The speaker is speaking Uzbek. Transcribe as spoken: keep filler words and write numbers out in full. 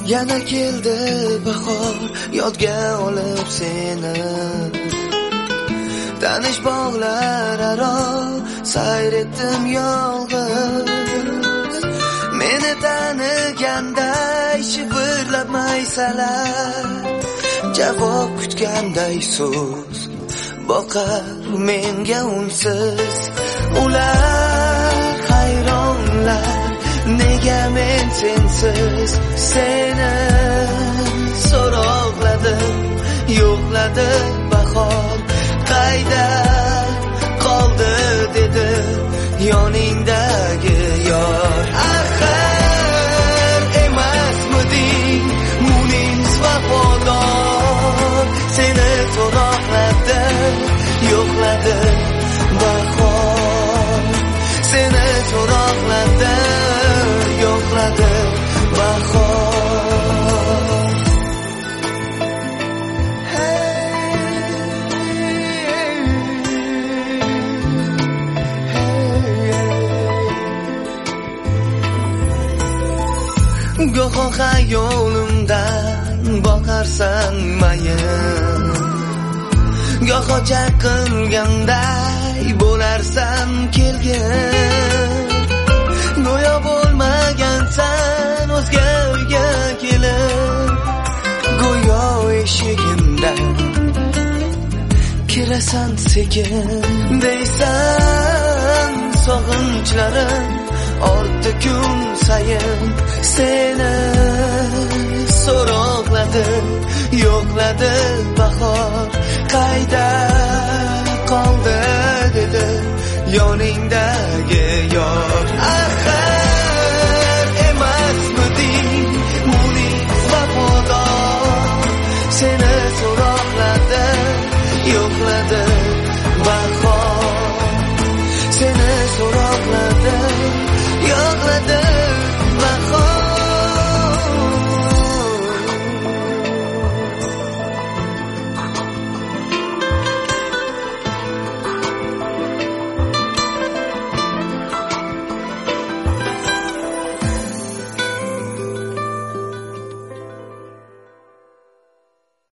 Yana keldi bahor, yodga olib seni. Tanish bog'lar aro sayr etdim yolg'iz. Meni taniganday shivirlab maysalar, javob kutganday so'z boqar menga unsiz. Ular hayronlar, nega men sensiz seni so'roqladim, yo'qladim bahor. Qayda qoldi dedi yoningdagi yor. Axir emasmiding munis vafodor, seni so'roqladi, yo'qladi bahor. Seni so'roqladi, yo'qladi bahor. Goho xayolimdan boqarsan mayin, goho chaqirganday bo'larsan kelgin. Go'yo bo'lmagansan o'zga uyga kelib, go'yo eshigimdan kirasan sekin. Deysan sog'inchlarim ortdi kun sayin, seni so'roqladi, yo'qladi bahor. Qayda qoldi dedi yoningdagi yor. Axir emasmiding munis vafodor, seni so'roqladi, yo'qladi